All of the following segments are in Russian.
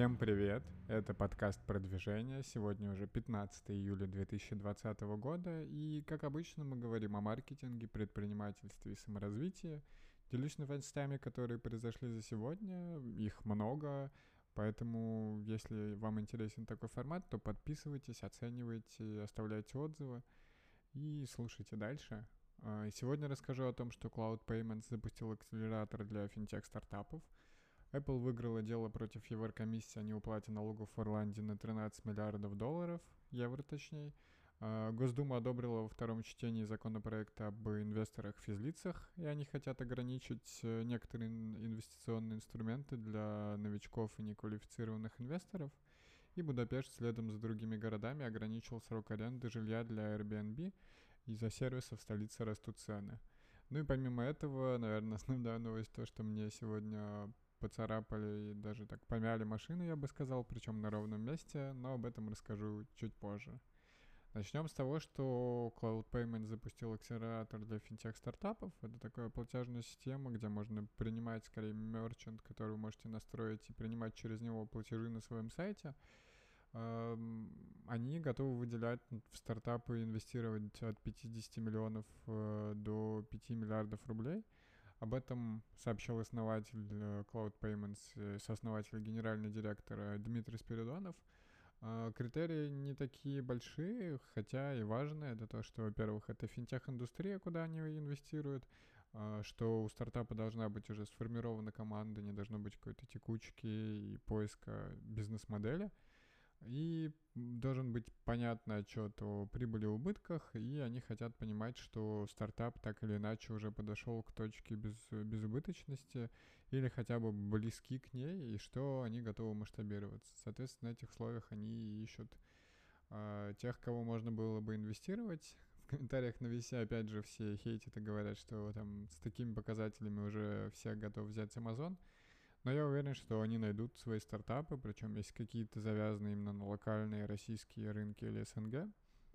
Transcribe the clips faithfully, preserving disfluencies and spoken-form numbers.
Всем привет! Это подкаст «Продвижение». Сегодня уже пятнадцатое июля две тысячи двадцатого года. И, как обычно, мы говорим о маркетинге, предпринимательстве и саморазвитии. Делюсь новостями, которые произошли за сегодня. Их много. Поэтому, если вам интересен такой формат, то подписывайтесь, оценивайте, оставляйте отзывы и слушайте дальше. А, Сегодня расскажу о том, что Cloud Payments запустил акселератор для финтех-стартапов. Apple выиграла дело против Еврокомиссии о неуплате налогов в Ирландии на тринадцать миллиардов долларов, евро точнее. А, Госдума одобрила во втором чтении законопроекта об инвесторах-физлицах, и они хотят ограничить э, некоторые ин- инвестиционные инструменты для новичков и неквалифицированных инвесторов. И Будапешт следом за другими городами ограничил срок аренды жилья для Airbnb. Из-за сервисов в столице растут цены. Ну и помимо этого, наверное, основная новость то, что мне сегодня поцарапали и даже так помяли машину, я бы сказал, причем на ровном месте, но об этом расскажу чуть позже. Начнем с того, что Cloud Payment запустил акселератор для финтех-стартапов. Это такая платежная система, где можно принимать, скорее, мерчант, который вы можете настроить и принимать через него платежи на своем сайте. Эм, Они готовы выделять в стартапы, инвестировать от пятидесяти миллионов э, до пяти миллиардов рублей. Об этом сообщил основатель э, Cloud Payments, э, сооснователь и генеральный директор э, Дмитрий Спиридонов. А, Критерии не такие большие, хотя и важные. Это то, что, во-первых, это финтех-индустрия, куда они инвестируют, а, что у стартапа должна быть уже сформирована команда, не должно быть какой-то текучки и поиска бизнес-модели. И должен быть понятный отчет о прибыли и убытках, и они хотят понимать, что стартап так или иначе уже подошел к точке без, безубыточности или хотя бы близки к ней, и что они готовы масштабироваться. Соответственно, на этих условиях они ищут а, тех, кого можно было бы инвестировать. В комментариях на Весе, опять же, все хейтят и говорят, что там с такими показателями уже все готовы взять Amazon. Но я уверен, что они найдут свои стартапы, причем есть какие-то завязанные именно на локальные российские рынки или СНГ.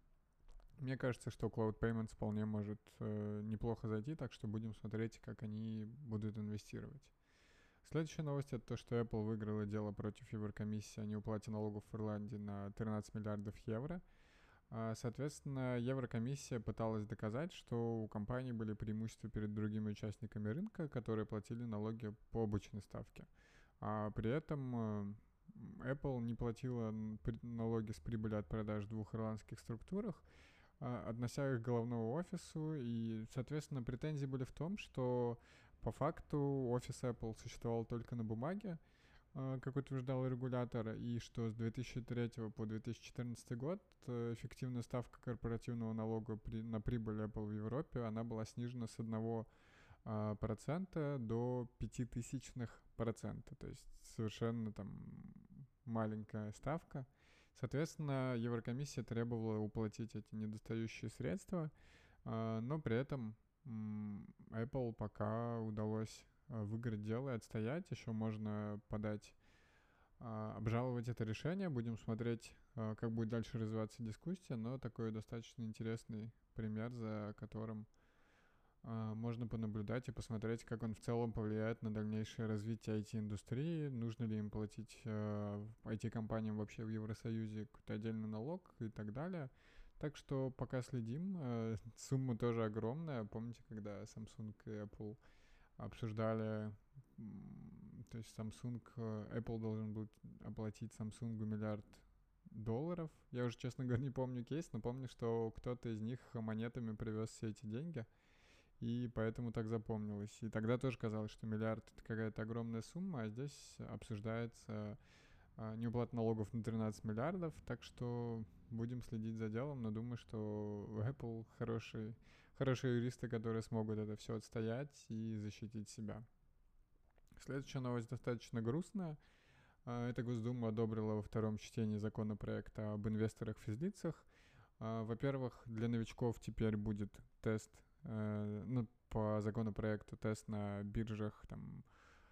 Мне кажется, что Cloud Payments вполне может э, неплохо зайти, так что будем смотреть, как они будут инвестировать. Следующая новость — это то, что Apple выиграла дело против Еврокомиссии о неуплате налогов в Ирландии на тринадцать миллиардов евро. А, Соответственно, Еврокомиссия пыталась доказать, что у компании были преимущества перед другими участниками рынка, которые платили налоги по обычной ставке. А при этом э, Apple не платила налоги с прибыли от продаж в двух ирландских структурах, а, относя их к головному офису. И, соответственно, претензии были в том, что по факту офис Apple существовал только на бумаге, а, как утверждал регулятор, и что с две тысячи третьего по две тысячи четырнадцатый год э, эффективная ставка корпоративного налога при, на прибыль Apple в Европе, она была снижена с одного а, процента до пяти тысячных процента, то есть совершенно там маленькая ставка. Соответственно, Еврокомиссия требовала уплатить эти недостающие средства, а, но при этом м, Apple пока удалось а, выиграть дело и отстоять. Еще можно подать, а, обжаловать это решение. Будем смотреть, а, как будет дальше развиваться дискуссия, но такой достаточно интересный пример, за которым а, можно понаблюдать и посмотреть, как он в целом повлияет на дальнейшее развитие ай ти-индустрии, нужно ли им платить э, ай ти-компаниям вообще в Евросоюзе какой-то отдельный налог и так далее. Так что пока следим. Э, сумма тоже огромная. Помните, когда Samsung и Apple обсуждали, м, то есть Samsung, э, Apple должен был оплатить Samsung миллиард долларов. Я уже, честно говоря, не помню кейс, но помню, что кто-то из них монетами привез все эти деньги. И поэтому так запомнилось. И тогда тоже казалось, что миллиард — это какая-то огромная сумма, а здесь обсуждается а, неуплата налогов на тринадцать миллиардов, так что будем следить за делом, но думаю, что у Apple хорошие, хорошие юристы, которые смогут это все отстоять и защитить себя. Следующая новость достаточно грустная. А, Это Госдума одобрила во втором чтении законопроекта об инвесторах-физлицах. А, Во-первых, для новичков теперь будет тест, э, ну, по законопроекту тест на биржах там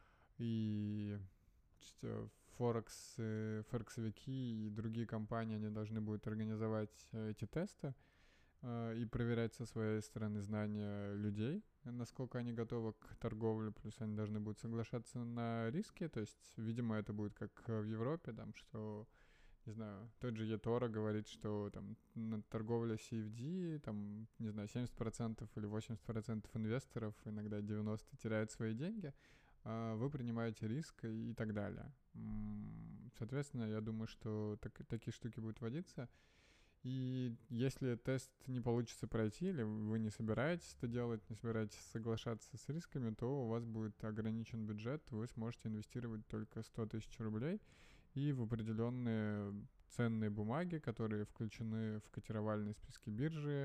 и что Форекс, э, Форексовики и другие компании, они должны будут организовать э, эти тесты. э, и проверять со своей стороны знания людей, насколько они готовы к торговле, плюс они должны будут соглашаться на риски, то есть, видимо, это будет как в Европе, там, что, не знаю, тот же eToro говорит, что там на торговле си эф ди, там, не знаю, семьдесят процентов или восемьдесят процентов инвесторов, иногда девяносто процентов теряют свои деньги, а вы принимаете риск и так далее. Соответственно, я думаю, что так, такие штуки будут вводиться. И если тест не получится пройти, или вы не собираетесь это делать, не собираетесь соглашаться с рисками, то у вас будет ограничен бюджет, вы сможете инвестировать только сто тысяч рублей и в определенные ценные бумаги, которые включены в котировальные списки биржи,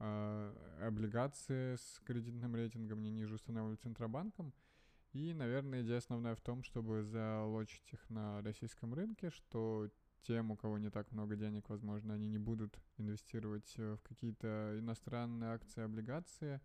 э, облигации с кредитным рейтингом не ниже установленного Центробанком. И, наверное, идея основная в том, чтобы залочить их на российском рынке, что тем, у кого не так много денег, возможно, они не будут инвестировать в какие-то иностранные акции, облигации,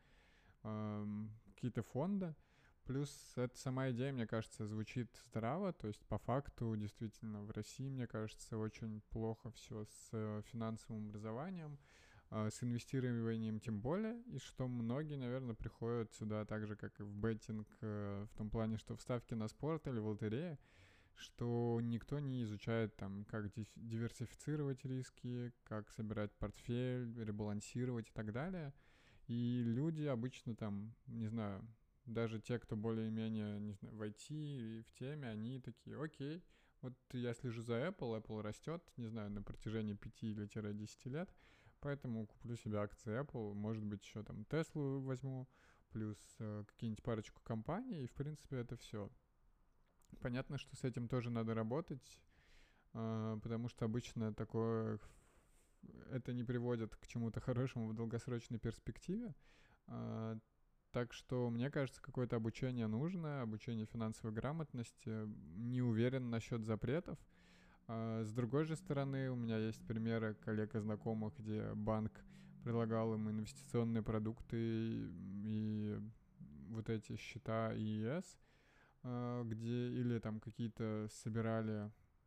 эм, какие-то фонды. Плюс эта сама идея, мне кажется, звучит здраво, то есть по факту действительно в России, мне кажется, очень плохо все с финансовым образованием, с инвестированием тем более, и что многие, наверное, приходят сюда так же, как и в беттинг, в том плане, что в ставки на спорт или в лотереи, что никто не изучает там, как диверсифицировать риски, как собирать портфель, ребалансировать и так далее. И люди обычно там, не знаю, даже те, кто более-менее, не знаю, в ай ти и в теме, они такие, окей, вот я слежу за Apple, Apple растет, не знаю, на протяжении пяти или десяти лет, поэтому куплю себе акции Apple, может быть, еще там Теслу возьму, плюс э, какие-нибудь парочку компаний, и, в принципе, это все. Понятно, что с этим тоже надо работать, э, потому что обычно такое это не приводит к чему-то хорошему в долгосрочной перспективе. Э, так что, мне кажется, какое-то обучение нужно, обучение финансовой грамотности. Не уверен насчет запретов. А с другой же стороны, у меня есть примеры коллег и знакомых, где банк предлагал им инвестиционные продукты и вот эти счета и и эс, где или там какие-то собирали,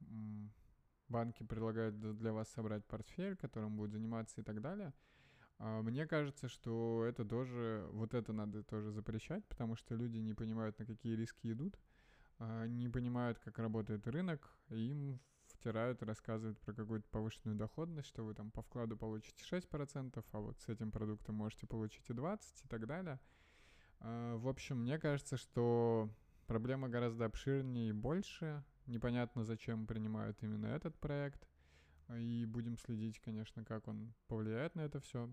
банки предлагают для вас собрать портфель, которым будет заниматься и так далее. Мне кажется, что это тоже, вот это надо тоже запрещать, потому что люди не понимают, на какие риски идут, не понимают, как работает рынок, и им втирают, рассказывают про какую-то повышенную доходность, что вы там по вкладу получите шесть процентов, а вот с этим продуктом можете получить и двадцать процентов и так далее. В общем, мне кажется, что проблема гораздо обширнее и больше. Непонятно, зачем принимают именно этот проект. И будем следить, конечно, как он повлияет на это все.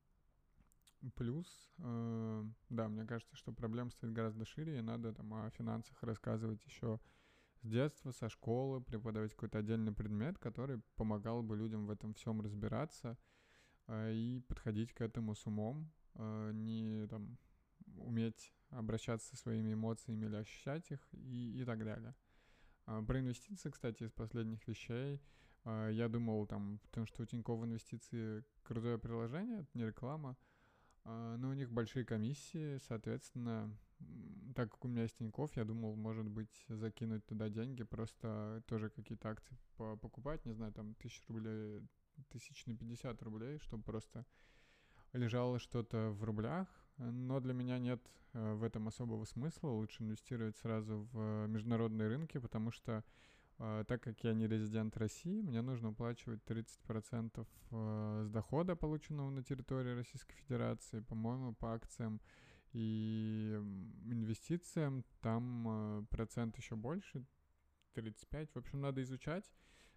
Плюс, э, да, мне кажется, что проблема стоит гораздо шире, и надо там о финансах рассказывать еще с детства, со школы, преподавать какой-то отдельный предмет, который помогал бы людям в этом всем разбираться э, и подходить к этому с умом, э, не там уметь обращаться со своими эмоциями или ощущать их и, и так далее. А, про инвестиции, кстати, из последних вещей. А, я думал, там, потому что у Тинькофф инвестиции крутое приложение, это не реклама, а, но у них большие комиссии, соответственно, так как у меня есть Тинькофф, я думал, может быть, закинуть туда деньги, просто тоже какие-то акции покупать, не знаю, там, тысячу рублей, тысяч на пятьдесят рублей, чтобы просто лежало что-то в рублях, но для меня нет э, в этом особого смысла. Лучше инвестировать сразу в международные рынки, потому что э, так как я не резидент России, мне нужно уплачивать тридцать процентов э, с дохода, полученного на территории Российской Федерации, по-моему, по акциям и инвестициям. Там э, процент еще больше, тридцать пять. В общем, надо изучать.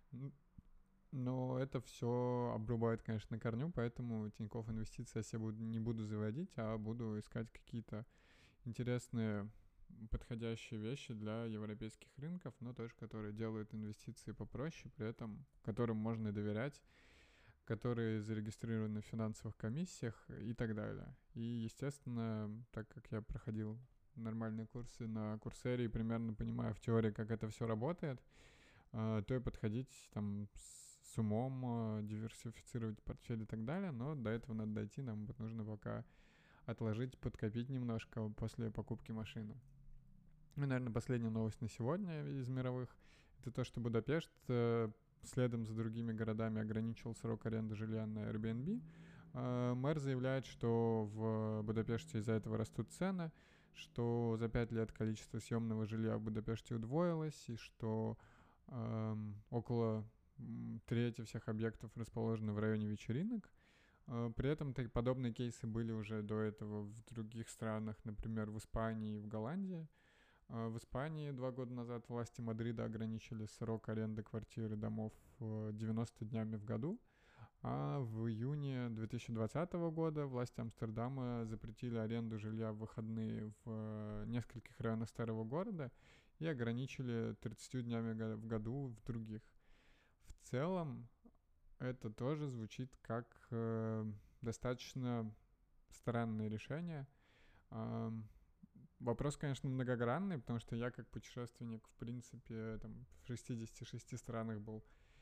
Но это все обрубает, конечно, на корню, поэтому Тинькофф инвестиции я себе буду, не буду заводить, а буду искать какие-то интересные подходящие вещи для европейских рынков, но тоже, которые делают инвестиции попроще, при этом которым можно доверять, которые зарегистрированы в финансовых комиссиях и так далее. И, естественно, так как я проходил нормальные курсы на Курсере и примерно понимаю в теории, как это все работает, то и подходить там с с умом, диверсифицировать портфель и так далее, но до этого надо дойти, нам нужно пока отложить, подкопить немножко после покупки машины. Ну, наверное, последняя новость на сегодня из мировых — это то, что Будапешт следом за другими городами ограничил срок аренды жилья на Airbnb. э, мэр заявляет, что в Будапеште из-за этого растут цены, что за пять лет количество съемного жилья в Будапеште удвоилось, и что э, около трети всех объектов расположены в районе вечеринок. Э, при этом подобные кейсы были уже до этого в других странах, например, в Испании и в Голландии. В Испании два года назад власти Мадрида ограничили срок аренды квартир и домов девяносто днями в году, а в июне две тысячи двадцатого года власти Амстердама запретили аренду жилья в выходные в нескольких районах старого города и ограничили тридцатью днями в году в других. В целом это тоже звучит как э, достаточно странное решение. Э, Вопрос, конечно, многогранный, потому что я как путешественник, в принципе, там, в шестидесяти шести странах был.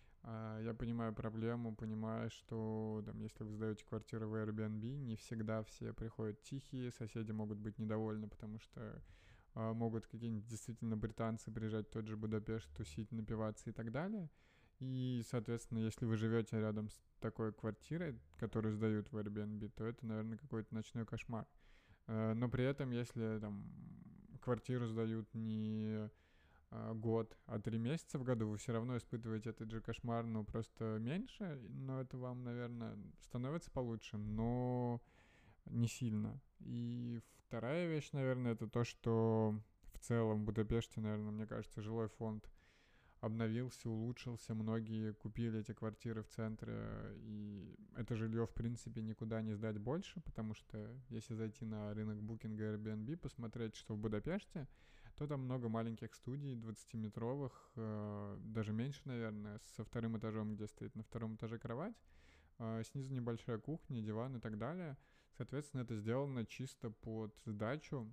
Я понимаю проблему, понимаю, что там, если вы сдаете квартиру в Airbnb, не всегда все приходят тихие, соседи могут быть недовольны, потому что а, могут какие-нибудь действительно британцы приезжать в тот же Будапешт, тусить, напиваться и так далее. И, соответственно, если вы живете рядом с такой квартирой, которую сдают в Airbnb, то это, наверное, какой-то ночной кошмар. Но при этом, если там квартиру сдают не год, а три месяца в году, вы все равно испытываете этот же кошмар, но просто меньше, но это вам, наверное, становится получше, но не сильно. И вторая вещь, наверное, это то, что в целом в Будапеште, наверное, мне кажется, жилой фонд обновился, улучшился, многие купили эти квартиры в центре, и это жилье, в принципе, никуда не сдать больше, потому что если зайти на рынок букинга Airbnb, посмотреть, что в Будапеште, то там много маленьких студий, двадцатиметровых, э, даже меньше, наверное, со вторым этажом, где стоит на втором этаже кровать, э, снизу небольшая кухня, диван и так далее. Соответственно, это сделано чисто под сдачу.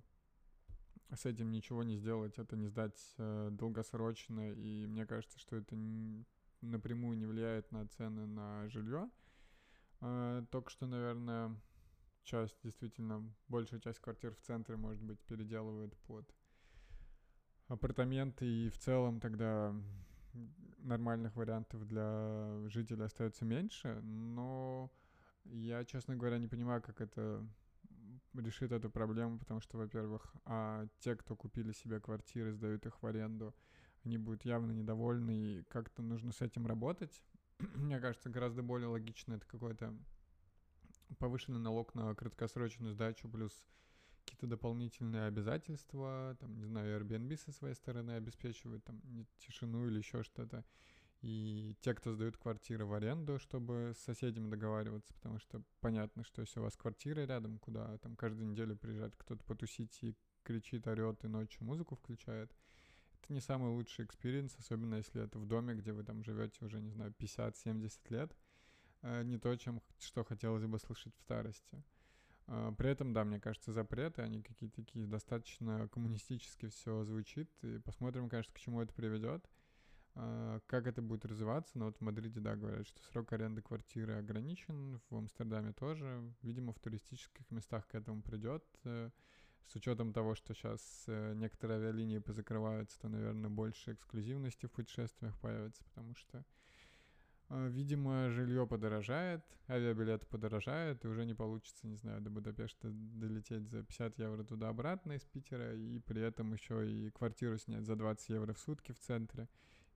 С этим ничего не сделать, это не сдать э, долгосрочно, и мне кажется, что это н- напрямую не влияет на цены на жилье. Э, только что, наверное, часть, действительно, большая часть квартир в центре, может быть, переделывают под апартаменты, и в целом тогда нормальных вариантов для жителей остается меньше, но я, честно говоря, не понимаю, как это решит эту проблему, потому что, во-первых, а те, кто купили себе квартиры, сдают их в аренду, они будут явно недовольны, и как-то нужно с этим работать. Мне кажется, гораздо более логично это какой-то повышенный налог на краткосрочную сдачу, плюс какие-то дополнительные обязательства, там, не знаю, Airbnb со своей стороны обеспечивает там тишину или еще что-то. И те, кто сдают квартиры в аренду, чтобы с соседями договариваться, потому что понятно, что если у вас квартира рядом, куда там каждую неделю приезжает кто-то потусить и кричит, орет и ночью музыку включает, это не самый лучший экспириенс, особенно если это в доме, где вы там живете уже, не знаю, пятьдесят-семьдесят лет, не то, чем, что хотелось бы слышать в старости. При этом, да, мне кажется, запреты, они какие-то такие достаточно коммунистически все звучит, и посмотрим, конечно, к чему это приведет. Как это будет развиваться, но вот в Мадриде, да, говорят, что срок аренды квартиры ограничен, в Амстердаме тоже, видимо, в туристических местах к этому придет. С учетом того, что сейчас некоторые авиалинии позакрываются, то, наверное, больше эксклюзивности в путешествиях появится, потому что, видимо, жилье подорожает, авиабилеты подорожают, и уже не получится, не знаю, до Будапешта долететь за пятьдесят евро туда-обратно из Питера, и при этом еще и квартиру снять за двадцать евро в сутки в центре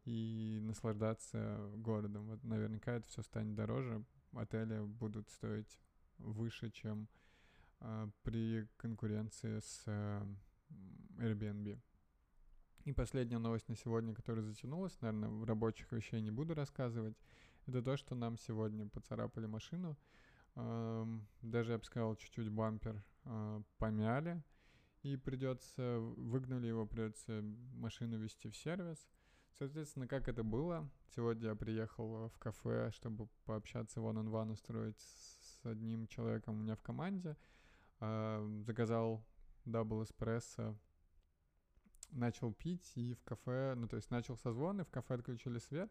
и наслаждаться городом. Вот наверняка это все станет дороже, отели будут стоить выше, чем э, при конкуренции с э, Airbnb. И последняя новость на сегодня, которая затянулась, наверное, в рабочих вещей не буду рассказывать, это то, что нам сегодня поцарапали машину. Э, даже, я бы сказал, чуть-чуть бампер э, помяли, и придется, выгнали его, придется машину везти в сервис. Соответственно, как это было? Сегодня я приехал в кафе, чтобы пообщаться one-on-one, устроить с одним человеком у меня в команде. Заказал дабл эспрессо, начал пить, и в кафе, ну то есть начал созвон, и в кафе отключили свет.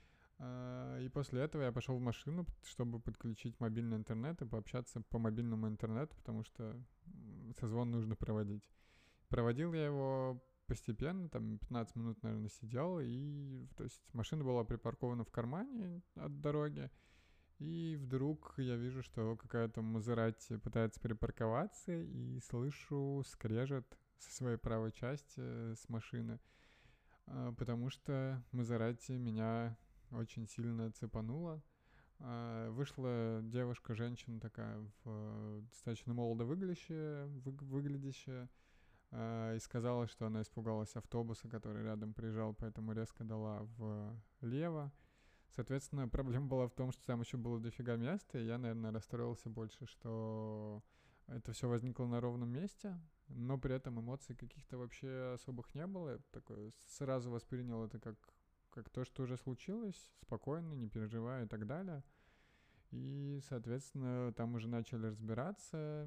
И после этого я пошел в машину, чтобы подключить мобильный интернет и пообщаться по мобильному интернету, потому что созвон нужно проводить. Проводил я его постепенно, там пятнадцать минут, наверное, сидел, и, то есть, машина была припаркована в кармане от дороги, И вдруг я вижу, что какая-то Мазерати пытается припарковаться, и слышу скрежет со своей правой части с машины, потому что Мазерати меня очень сильно цепанула. Вышла девушка, женщина такая, в достаточно молодо выглядящая, выглядящая, и сказала, что она испугалась автобуса, который рядом приезжал, поэтому резко дала влево. Соответственно, проблема была в том, что там еще было дофига места, и я, наверное, расстроился больше, что это все возникло на ровном месте, но при этом эмоций каких-то вообще особых не было. Я такой сразу воспринял это как, как то, что уже случилось, спокойно, не переживая и так далее. И, соответственно, там уже начали разбираться.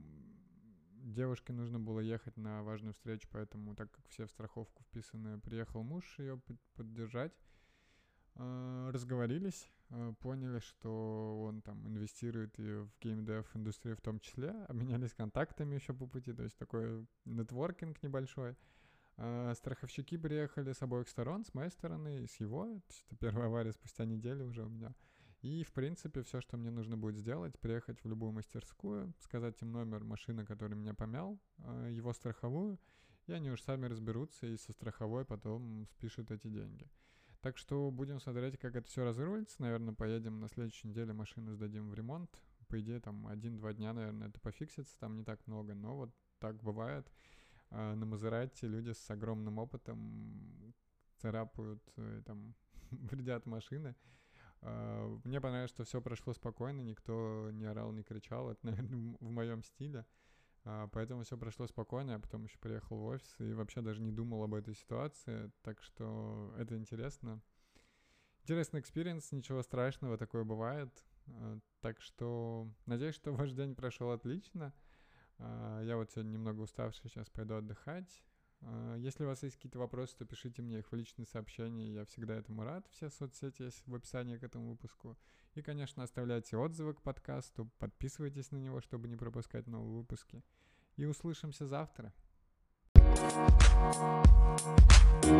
Девушке нужно было ехать на важную встречу, поэтому, так как все в страховку вписаны, приехал муж ее поддержать. Разговорились, поняли, что он там инвестирует и в геймдев индустрию в том числе, обменялись контактами еще по пути, то есть такой нетворкинг небольшой. Страховщики приехали с обоих сторон, с моей стороны и с его, то есть это первая авария спустя неделю уже у меня. И, в принципе, все, что мне нужно будет сделать, приехать в любую мастерскую, сказать им номер машины, который меня помял, его страховую, и они уж сами разберутся и со страховой потом спишут эти деньги. Так что будем смотреть, как это все разрулится. Наверное, поедем на следующей неделе, машину сдадим в ремонт. По идее, там один-два дня, наверное, это пофиксится, там не так много, но вот так бывает. На Мазерати люди с огромным опытом царапают, там, вредят машины. Мне понравилось, что все прошло спокойно, никто не орал, не кричал. Это, наверное, в моем стиле. Поэтому все прошло спокойно, я потом еще приехал в офис и вообще даже не думал об этой ситуации, так что это интересно. Интересный экспириенс, ничего страшного, такое бывает. Так что надеюсь, что ваш день прошел отлично. Я вот сегодня немного уставший, сейчас пойду отдыхать. Если у вас есть какие-то вопросы, то пишите мне их в личные сообщения, я всегда этому рад. Все соцсети есть в описании к этому выпуску. И, конечно, оставляйте отзывы к подкасту, подписывайтесь на него, чтобы не пропускать новые выпуски. И услышимся завтра.